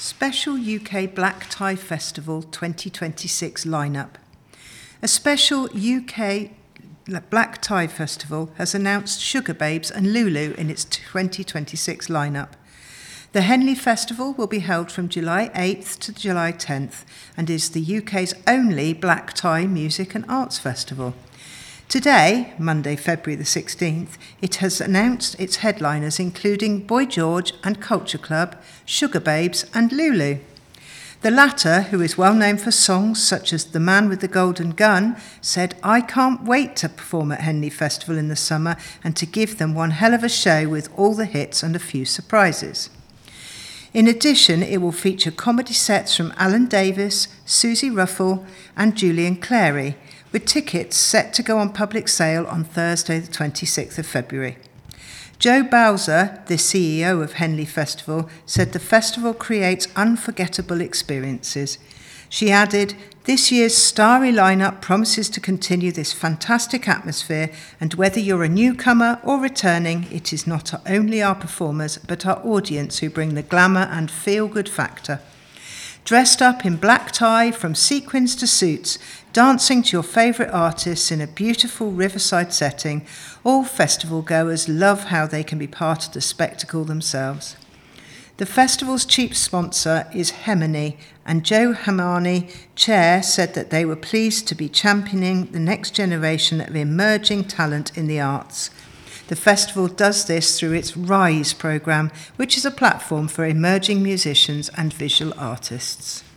Special UK Black Tie Festival 2026 lineup. A special UK Black Tie Festival has announced Sugababes and Lulu in its 2026 lineup. The Henley Festival will be held from July 8th to July 10th and is the UK's only black tie music and arts festival. Today, Monday, February the 16th, it has announced its headliners including Boy George and Culture Club, Sugababes and Lulu. The latter, who is well known for songs such as The Man with the Golden Gun, said, "I can't wait to perform at Henley Festival in the summer and to give them one hell of a show with all the hits and a few surprises." In addition, it will feature comedy sets from Alan Davis, Susie Ruffle and Julian Clary, with tickets set to go on public sale on Thursday the 26th of February. Jo Bowser, the CEO of Henley Festival, said the festival creates unforgettable experiences. She added, "This year's starry lineup promises to continue this fantastic atmosphere, and whether you're a newcomer or returning, it is not only our performers but our audience who bring the glamour and feel-good factor. Dressed up in black tie from sequins to suits, dancing to your favourite artists in a beautiful riverside setting, all festival goers love how they can be part of the spectacle themselves." The festival's chief sponsor is Hemony, and Joe Hamani, chair, said that they were pleased to be championing the next generation of emerging talent in the arts. The festival does this through its RISE programme, which is a platform for emerging musicians and visual artists.